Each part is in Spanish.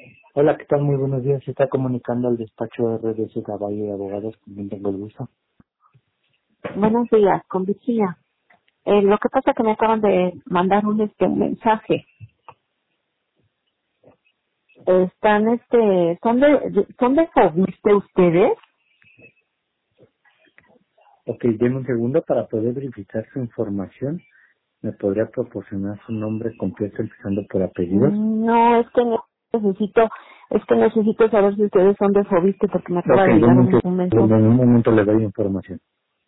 Hola, ¿qué tal? Muy buenos días. Se está comunicando al despacho de RDC Caballo de Abogados, con quien tengo el gusto. Buenos días, con Virginia. Lo que pasa es que me acaban de mandar un mensaje. ¿Son de Fobiste ustedes? Ok, denme un segundo para poder verificar su información. ¿Me podría proporcionar su nombre completo empezando por apellidos? No, necesito saber si ustedes son de Fobiste porque me Ok, acaba de llegar un en mensaje. un momento le doy información.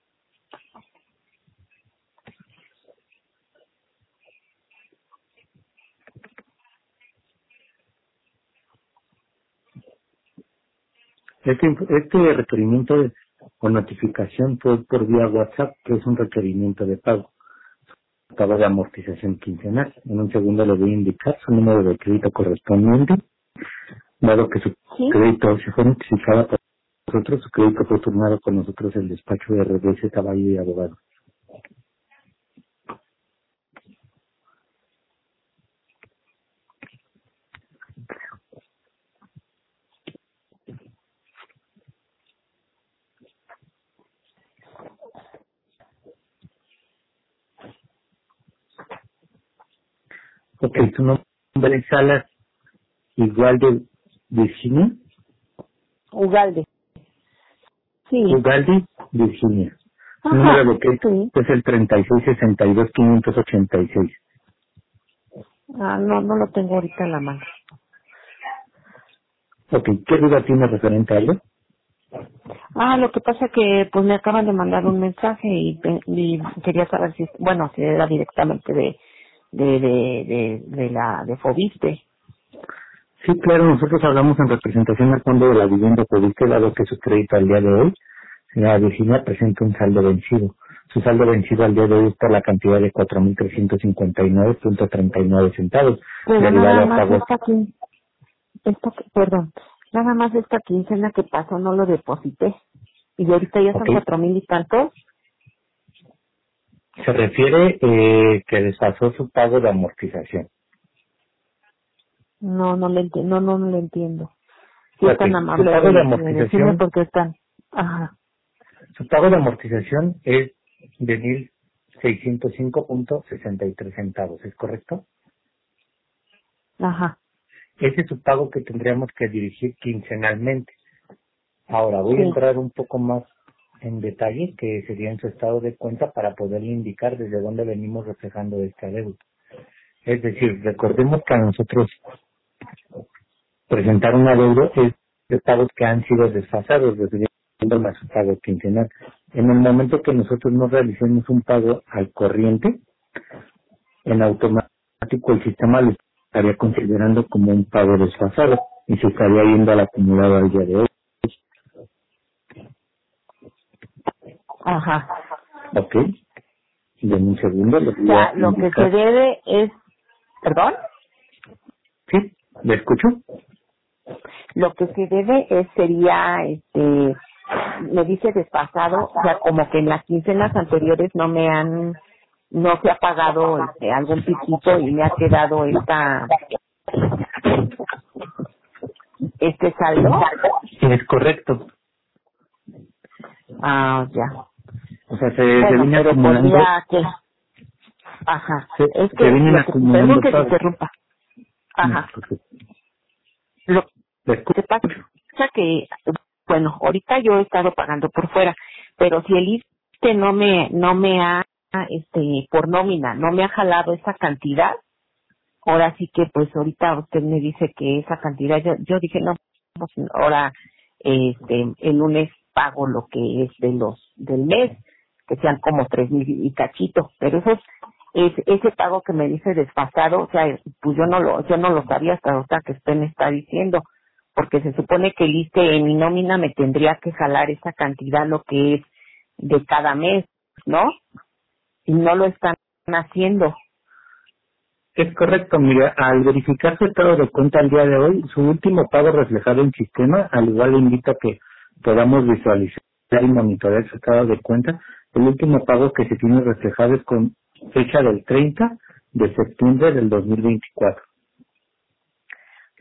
Este requerimiento o notificación fue por vía WhatsApp, que es un requerimiento de pago de amortización quincenal. En un segundo le voy a indicar su número de crédito correspondiente. Dado que su ¿Sí? crédito se fue notificado por nosotros, su crédito fue turnado con nosotros el despacho de RDC Caballo y Abogado. Ok, su nombre es Salas igual de Virginia, Ugalde. Sí. Ugalde, Virginia. Su Ajá. número de crédito Sí. es el 3662-586. No lo tengo ahorita en la mano. Ok, ¿qué duda tiene referente a ello? Lo que pasa que pues me acaban de mandar un mensaje y quería saber si era directamente de Fobiste. Sí, claro, nosotros hablamos en representación al Fondo de la Vivienda Pública, dado que su crédito al día de hoy, señora Virginia, presenta un saldo vencido. Su saldo vencido al día de hoy está la cantidad de 4.359.39 centavos, Pero derivado nada a más pago. nada más esta quincena que pasó no lo deposité. Y ahorita ya Ok, son 4,000 y tantos. se refiere que desfasó su pago de amortización. No le entiendo. Si es Ok, tan su amable pago de de decirme amortización, por qué están. Ajá, su pago de amortización es de 1.605.63 centavos, ¿es correcto? ajá, Ese es su pago que tendríamos que dirigir quincenalmente. Ahora voy a sí, entrar un poco más en detalle, que sería en su estado de cuenta, para poderle indicar desde dónde venimos reflejando esta deuda. Es decir, recordemos que a nosotros presentar una deuda es de pagos que han sido desfasados, refiriéndome a su pago quincenal. En el momento que nosotros no realicemos un pago al corriente, en automático el sistema lo estaría considerando como un pago desfasado y se estaría yendo al acumulado al día de hoy. ajá. ¿Ok? Y en un segundo le O voy a sea, lo que se indicar. debe es, perdón, ¿Sí? ¿Le escucho? lo que se debe sería, me dice desfasado, o sea, como que en las quincenas anteriores no se ha pagado algún piquito y me ha quedado este saldo. Sí, es correcto. Ya. O sea, se Bueno, viene pero acumulando, podría que, ajá, es se que vienen perdón acumulando que te pagos. interrumpa, No se ajá, preocupe. lo ¿Le que pasa escucho? que, bueno, ahorita yo he estado pagando por fuera, pero si el ISSSTE no me ha, por nómina, no me ha jalado esa cantidad, ahora sí que pues ahorita usted me dice que esa cantidad, yo dije no, pues ahora, el lunes pago lo que es del mes, que sean como 3,000 y cachito, pero ese pago que me dice desfasado, o sea, pues yo no lo sabía hasta ahorita que usted me está diciendo, porque se supone que el ISSSTE en mi nómina me tendría que jalar esa cantidad lo que es de cada mes, ¿no? Y no lo están haciendo. Es correcto, mira, al verificar su estado de cuenta al día de hoy, su último pago reflejado en sistema, al igual le invito a que podamos visualizar y monitorear su estado de cuenta. El último pago que se tiene reflejado es con fecha del 30 de septiembre del 2024.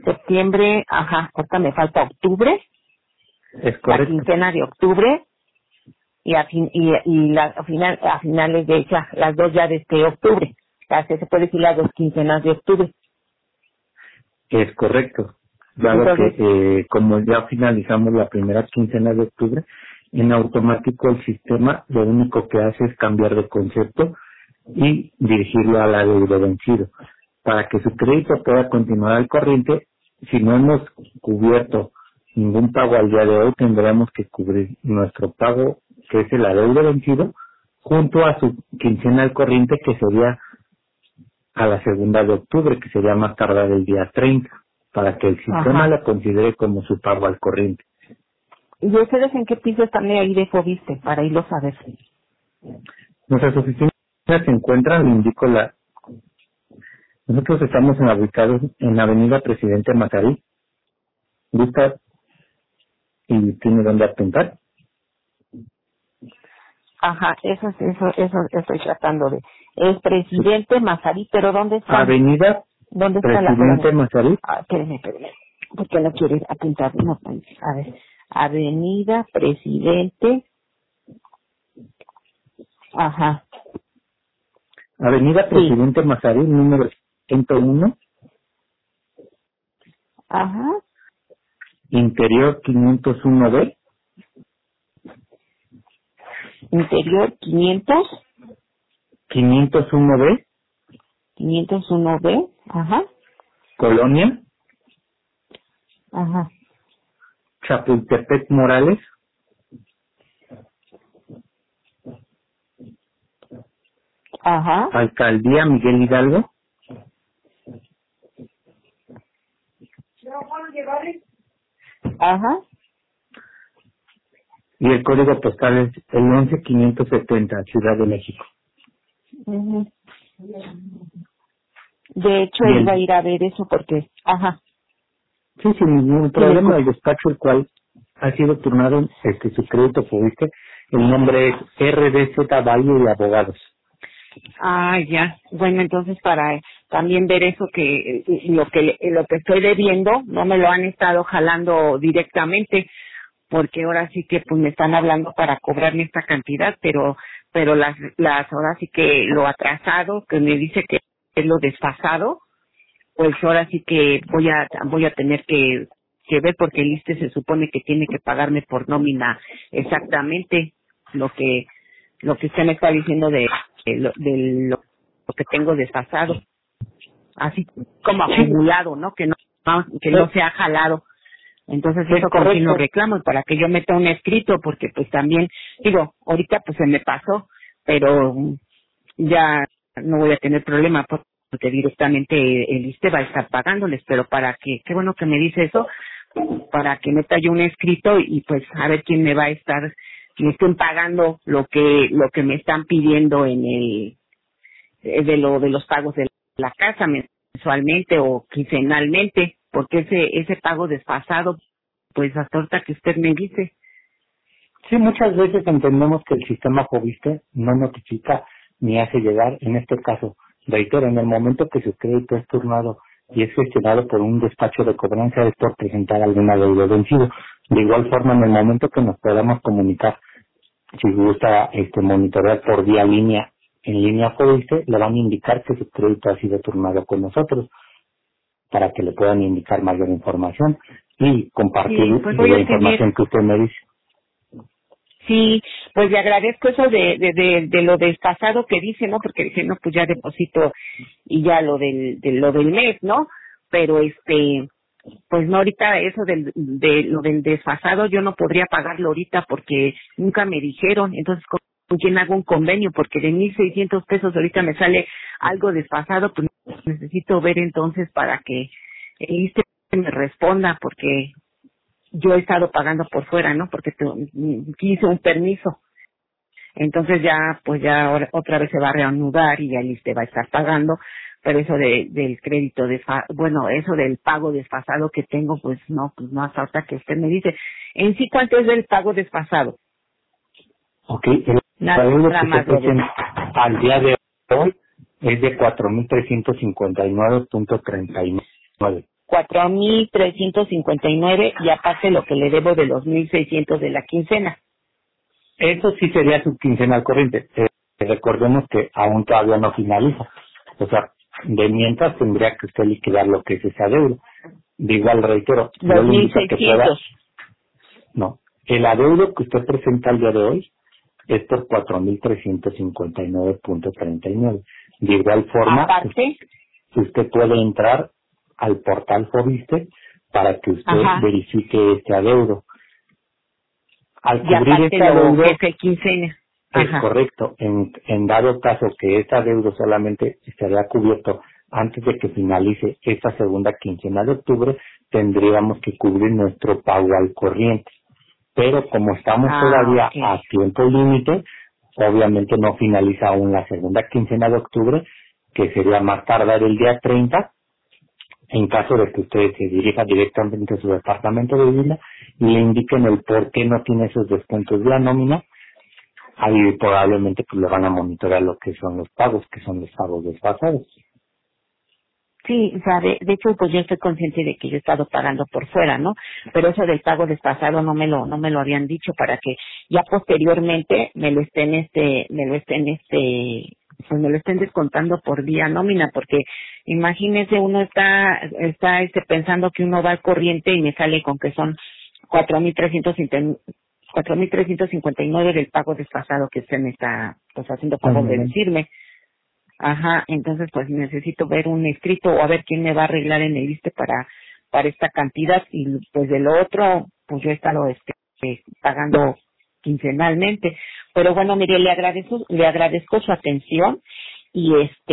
septiembre, ahorita me falta octubre, Es la correcto. quincena de octubre, y a finales de ya, las dos ya de este octubre. O sea, se puede decir las dos quincenas de octubre. Es correcto. Dado Entonces, que como ya finalizamos la primera quincena de octubre, en automático el sistema lo único que hace es cambiar de concepto y dirigirlo al adeudo vencido. Para que su crédito pueda continuar al corriente, si no hemos cubierto ningún pago al día de hoy, tendremos que cubrir nuestro pago, que es el adeudo vencido, junto a su quincena al corriente, que sería a la segunda de octubre, que sería más tardar el día 30, para que el sistema ajá. la considere como su pago al corriente. ¿Y ustedes en qué piso están ahí de Fobiste? Para irlo a saber. Nuestras oficinas se encuentran, le indico nosotros estamos ubicados en Avenida Presidente Mazarí. ¿Gusta y tiene dónde apuntar? Ajá, eso estoy tratando de. Es Presidente Mazarí, pero ¿dónde está? Avenida ¿Dónde está la Presidente Mazarí. espérame. Porque no quiere apuntar. No, a ver. Avenida Presidente. Ajá. Avenida Presidente Mazarí, número 101, Ajá. interior 501B, Interior 501B, 501B. Ajá. Colonia, Ajá. Chapultepec Morales, Ajá. Alcaldía Miguel Hidalgo, Ajá. y el código postal es el 11570, Ciudad de México. Ujú. De hecho, Y él iba a ir a ver eso porque, ajá, sí, sin ningún sí, problema, el despacho el cual ha sido turnado su crédito público, el nombre es RDZ Valle de Abogados. ya. Bueno, entonces para también ver eso que lo que estoy debiendo no me lo han estado jalando directamente, porque ahora sí que pues me están hablando para cobrarme esta cantidad, pero las ahora sí que lo atrasado que me dice que es lo desfasado, pues ahora sí que voy a tener que ver, porque el ISSSTE se supone que tiene que pagarme por nómina exactamente lo que usted me está diciendo lo que tengo desfasado, así como acumulado, ¿no? Que no se ha jalado. Entonces Es eso con quien lo reclamo, y para que yo meta un escrito, porque pues también, digo, ahorita pues se me pasó, pero ya no voy a tener problema porque directamente el ISSSTE va a estar pagándoles, pero para que, qué bueno que me dice eso, para que meta yo un escrito y pues a ver quién me va a estar, me estén pagando lo que me están pidiendo en de los pagos de la casa mensualmente o quincenalmente, porque ese pago desfasado, pues hasta ahorita que usted me dice. Sí, muchas veces entendemos que el sistema Fobiste no notifica ni hace llegar, en este caso, reitero, en el momento que su crédito es turnado y es gestionado por un despacho de cobranza, es por presentar algún adeudo vencido. De igual forma, en el momento que nos podamos comunicar, si gusta monitorear por vía línea, en línea Fobiste, le van a indicar que su crédito ha sido turnado con nosotros, para que le puedan indicar mayor información y compartir Sí, pues voy la a tener. información que usted me dice. Sí, pues le agradezco eso de lo desfasado que dice, ¿no? Porque dice, no, pues ya deposito y ya lo del mes, ¿no? Pero pues no, ahorita eso de lo del desfasado yo no podría pagarlo ahorita porque nunca me dijeron. Entonces, ¿con quién hago un convenio? Porque de 1,600 pesos ahorita me sale algo desfasado, pues necesito ver entonces para que el ISSSTE me responda, porque yo he estado pagando por fuera, ¿no? Porque hice un permiso. Entonces ya, pues ya otra vez se va a reanudar y ya el ISSSTE va a estar pagando, pero eso del crédito, eso del pago desfasado que tengo, pues no hasta ahorita que usted me dice. En sí, ¿cuánto es el pago desfasado? Ok, el adeudo que se presenta al día de hoy es de 4,359.39. 4,359 y aparte lo que le debo de los 1,600 de la quincena. Eso sí sería su quincenal corriente. Recordemos que aún todavía no finaliza. O sea, de mientras tendría que usted liquidar lo que es esa deuda. De igual reitero, yo Los le invito a que pueda... 1,600. No, el adeudo que usted presenta al día de hoy es por 4,359.39. De igual forma, Aparte, usted puede entrar al portal Fobiste para que usted ajá, verifique este adeudo. Al y cubrir aparte este lo adeudo, que es el quincena. es Ajá. correcto. En dado caso que este adeudo solamente estaría cubierto antes de que finalice esta segunda quincena de octubre, tendríamos que cubrir nuestro pago al corriente. Pero como estamos todavía Ok. a tiempo límite, obviamente no finaliza aún la segunda quincena de octubre, que sería más tardar el día 30, en caso de que usted se dirija directamente a su departamento de vivienda y le indiquen el por qué no tiene esos descuentos de la nómina. Ahí probablemente pues le van a monitorear lo que son los pagos, que son los pagos desfasados. Sí, o sea, de hecho, pues yo estoy consciente de que yo he estado pagando por fuera, ¿no? Pero eso del pago desfasado no me lo habían dicho para que ya posteriormente pues me lo estén descontando por vía nómina, porque imagínese uno está pensando que uno va al corriente y me sale con que son 4,359 del pago desfasado que usted me está pues haciendo favor de decirme. Ajá, entonces pues necesito ver un escrito o a ver quién me va a arreglar en el ISSSTE para esta cantidad y pues de lo otro pues yo he estado pagando quincenalmente. Pero bueno, mire, le agradezco su atención y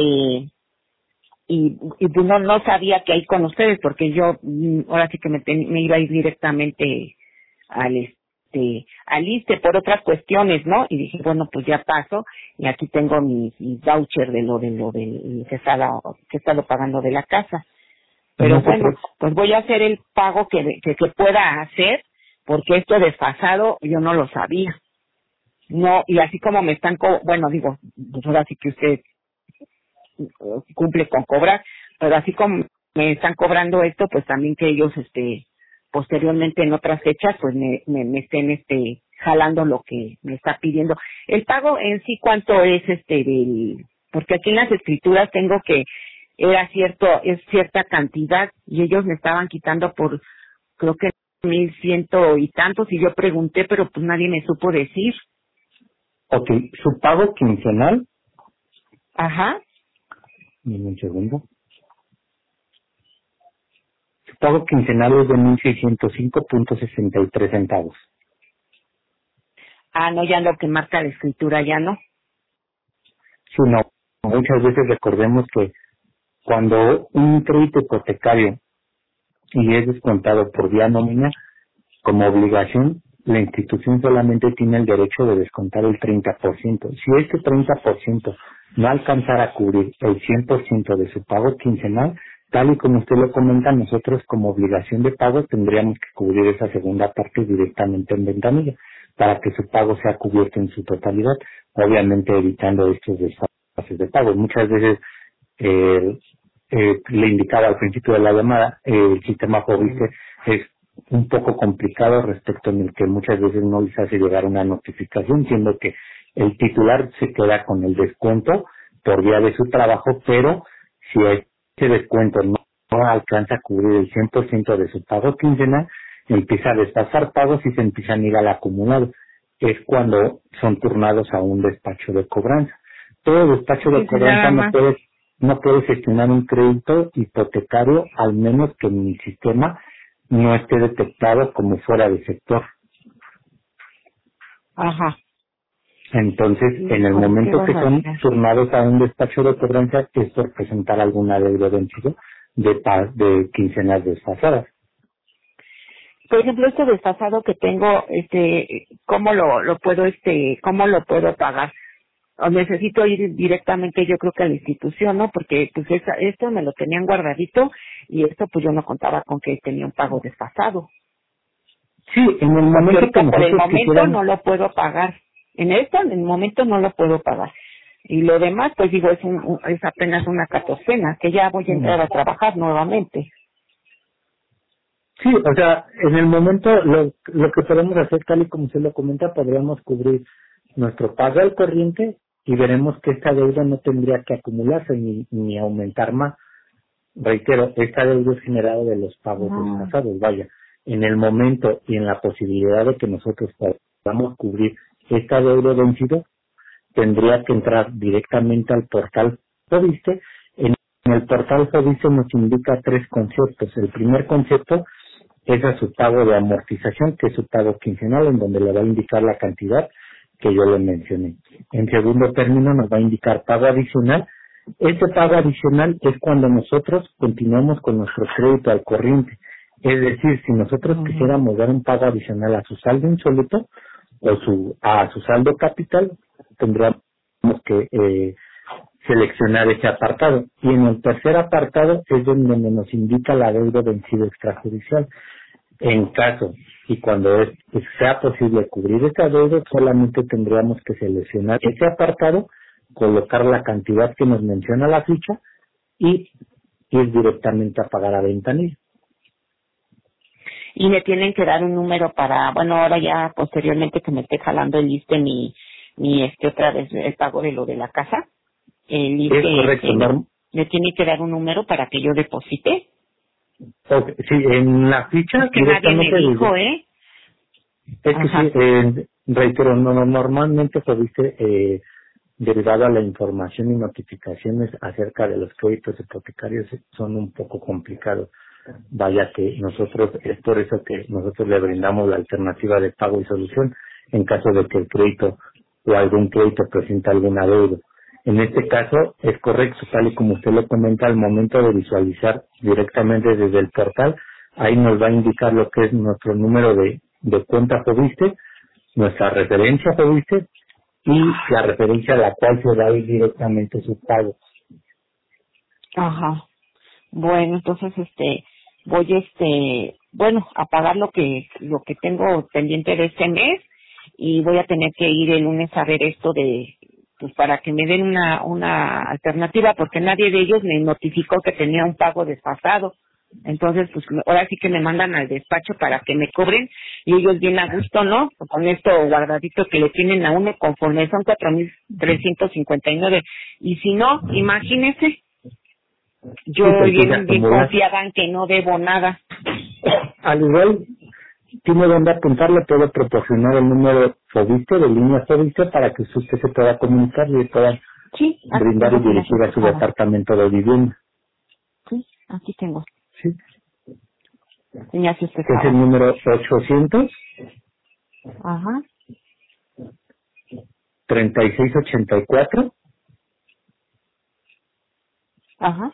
y pues no sabía que ahí con ustedes porque yo ahora sí que me iba a ir directamente al al ISSSTE por otras cuestiones, ¿no? Y dije, bueno, pues ya paso y aquí tengo mi voucher de lo del que he estado pagando de la casa. Pero No se bueno, preocupe. pues voy a hacer el pago que pueda hacer porque esto desfasado yo no lo sabía. No, y así como me están, bueno, digo, pues ahora sí que usted cumple con cobrar, pero así como me están cobrando esto, pues también que ellos, posteriormente en otras fechas, pues me estén, jalando lo que me está pidiendo. El pago en sí, ¿cuánto es, porque aquí en las escrituras tengo que es cierta cantidad y ellos me estaban quitando por, creo que 1,100 y tantos y yo pregunté, pero pues nadie me supo decir. Ok, su pago quincenal, Ajá. dame un segundo, su pago quincenal es de 1,605.63 centavos. Ah, no, ya lo que marca la escritura ya no. Si no, muchas veces recordemos que cuando un crédito hipotecario y es descontado por vía nómina, como obligación, la institución solamente tiene el derecho de descontar el 30%. Si este 30% no alcanzara a cubrir el 100% de su pago quincenal, tal y como usted lo comenta, nosotros como obligación de pago tendríamos que cubrir esa segunda parte directamente en ventanilla para que su pago sea cubierto en su totalidad, obviamente evitando estos desfases de pago. Muchas veces le indicaba al principio de la llamada, el sistema Fobiste es un poco complicado respecto en el que muchas veces no les hace llegar una notificación, siendo que el titular se queda con el descuento por vía de su trabajo, pero si ese descuento no alcanza a cubrir el 100% de su pago quincenal, empieza a desfasar pagos y se empiezan a ir al acumulado. Es cuando son turnados a un despacho de cobranza. Todo despacho de Sí, cobranza nada más. no puede gestionar un crédito hipotecario al menos que en el sistema no esté detectado como fuera de sector. Ajá. Entonces, en el Híjole, qué momento que son barbaridad. turnados a un despacho de cobranza, es por presentar alguna deuda vencido de quincenas desfasadas. Por ejemplo, este desfasado que tengo, ¿cómo cómo lo puedo pagar? O necesito ir directamente, yo creo que a la institución, ¿no? Porque pues esto me lo tenían guardadito y esto pues yo no contaba con que tenía un pago desfasado. Sí, en el Porque momento que ahorita por el nosotros momento quisieran, no lo puedo pagar. En el momento no lo puedo pagar. Y lo demás, pues digo, es apenas una catorcena, que ya voy a entrar a trabajar nuevamente. Sí, o sea, en el momento lo que podemos hacer, tal y como usted lo comenta, podríamos cubrir nuestro pago al corriente y veremos que esta deuda no tendría que acumularse ni aumentar más. Reitero, esta deuda es generada de los pagos Ah, desfasados. Vaya, en el momento y en la posibilidad de que nosotros podamos cubrir esta deuda vencida, tendría que entrar directamente al portal Fobiste. En el portal Fobiste nos indica tres conceptos. El primer concepto es a su pago de amortización, que es su pago quincenal, en donde le va a indicar la cantidad que yo le mencioné. En segundo término nos va a indicar pago adicional. Este pago adicional es cuando nosotros continuamos con nuestro crédito al corriente. Es decir, si nosotros ujú. quisiéramos dar un pago adicional a su saldo insólito o a su saldo capital, tendríamos que seleccionar ese apartado. Y en el tercer apartado es donde nos indica la deuda vencida extrajudicial. En caso y cuando sea posible cubrir esta deuda, solamente tendríamos que seleccionar ese apartado, colocar la cantidad que nos menciona la ficha y ir directamente a pagar a ventanilla. Y me tienen que dar un número para, bueno, ahora ya posteriormente que me esté jalando el ISSSTE otra vez el pago de lo de la casa, el Es ISSSTE, correcto, Norma. me tiene que dar un número para que yo deposite. Sí, en la ficha Es que nadie me directamente desde, dijo, ¿eh? es que sí, Ajá. reitero, normalmente se viste derivado a la información y notificaciones acerca de los créditos hipotecarios son un poco complicados. Vaya que nosotros, es por eso que nosotros le brindamos la alternativa de pago y solución en caso de que el crédito o algún crédito presente alguna deuda. En este caso es correcto, tal y como usted lo comenta, al momento de visualizar directamente desde el portal, ahí nos va a indicar lo que es nuestro número de cuenta Fobiste, nuestra referencia Fobiste y la referencia a la cual se va a ir directamente su pago. Ajá. Bueno, entonces voy bueno, a pagar lo que tengo pendiente de este mes y voy a tener que ir el lunes a ver esto pues para que me den una alternativa porque nadie de ellos me notificó que tenía un pago desfasado. Entonces, pues ahora sí que me mandan al despacho para que me cobren y ellos bien a gusto, ¿no? Con esto guardadito que le tienen a uno conforme son 4,359. Y si no, imagínese, yo Sí, porque se bien acumula. confiada en que no debo nada. Al igual, tiene donde apuntarle, puedo proporcionar el número Fobiste, de línea Fobiste, para que usted se pueda comunicar y pueda Sí, aquí brindar y tengo dirigir a su financiamiento. departamento de vivienda. Sí, aquí tengo. ¿Sí? Sí, me hace usted Que es el favor. número 800 Ajá, 3684 ajá.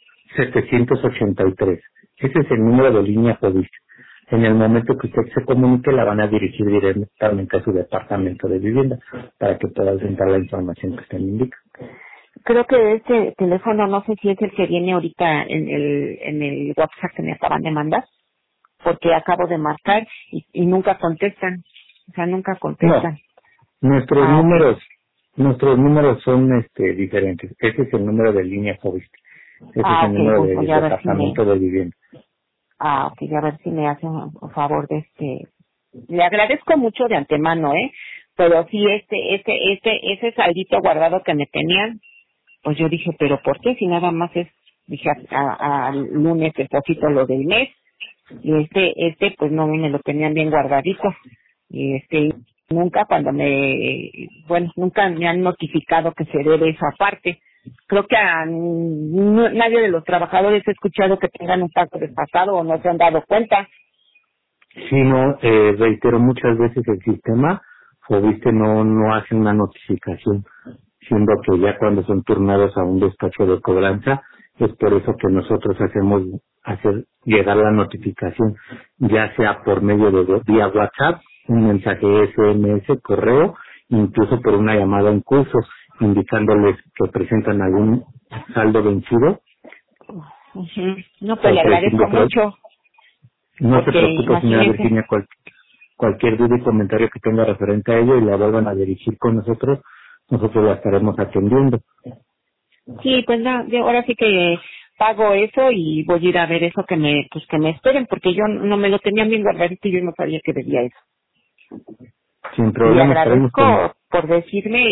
783. Ese es el número de línea Fobiste. En el momento que usted se comunique, la van a dirigir directamente a su departamento de vivienda para que pueda presentar la información que usted le indica. Creo que este teléfono, no sé si es el que viene ahorita en el WhatsApp que me acaban de mandar, porque acabo de marcar y nunca contestan. O sea, nunca No, contestan. nuestros Ah, ok. números, nuestros números son diferentes. Ese es el número de línea Fobiste. Ese es Ah, el ok, número voy del a ver si departamento de vivienda. ok, a ver si me hacen un favor de Le agradezco mucho de antemano, pero sí ese saldito guardado que me tenían, pues yo dije, pero ¿por qué? Si nada más dije al lunes deposito lo del mes y pues no me lo tenían bien guardadito y nunca nunca me han notificado que se debe esa parte. Creo que nadie de los trabajadores he escuchado que tengan un pago desfasado o no se han dado cuenta. Sí, no, reitero, muchas veces el sistema Fobiste no hace una notificación, siendo que ya cuando son turnados a un despacho de cobranza, es por eso que nosotros hacer llegar la notificación, ya sea por medio de vía WhatsApp, un mensaje SMS, correo, incluso por una llamada en curso, indicándoles que presentan algún saldo vencido, Ujú. No, pues le ofreciendo agradezco mucho, no se porque preocupe, señora imagínense. Virginia, cualquier duda y comentario que tenga referente a ello y la vuelvan a dirigir con nosotros la estaremos atendiendo. Sí, pues no, ahora sí que pago eso y voy a ir a ver eso que me esperen, porque yo no me lo tenía bien guardadito y yo no sabía que debía eso. Sin Le problema, estaremos agradezco por decirme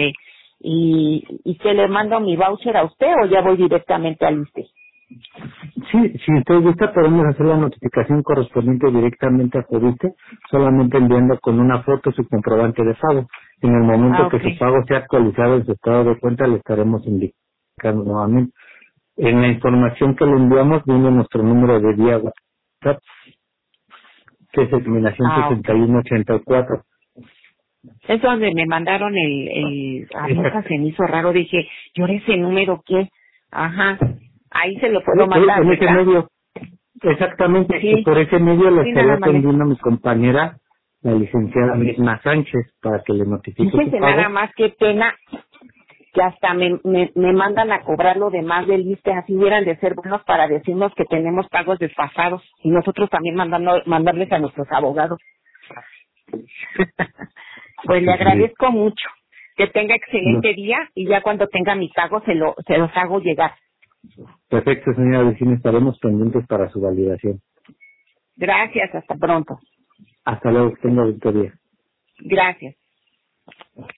y que le mando mi voucher a usted o ya voy directamente al ISSSTE. Sí, si usted gusta, podemos hacer la notificación correspondiente directamente a Fobiste, solamente enviando con una foto su comprobante de pago. En el momento que Okay. su pago sea actualizado en su estado de cuenta, le estaremos indicando nuevamente. En la información que le enviamos viene nuestro número de vía WhatsApp, que es terminación Okay. 6184. Es donde me mandaron a mí hasta se me hizo raro, dije, ¿yo ese número qué? Ajá, ahí se lo puedo mandar, En ese ¿verdad? medio, exactamente, Sí, por ese medio le sí, estaría nada más. atendiendo a mi compañera, la licenciada Mirna Sánchez, para que le notifique su Fíjese nada pago. más qué pena que hasta me mandan a cobrar lo demás del ISSSTE, así hubieran de ser buenos para decirnos que tenemos pagos desfasados y nosotros también mandarles a nuestros abogados. Pues le Sí. agradezco mucho. Que tenga No. excelente día y ya cuando tenga mi pago se los hago llegar. Perfecto, señora vecina, estaremos pendientes para su validación. Gracias, hasta pronto. Hasta luego, que tenga bonito día. Gracias.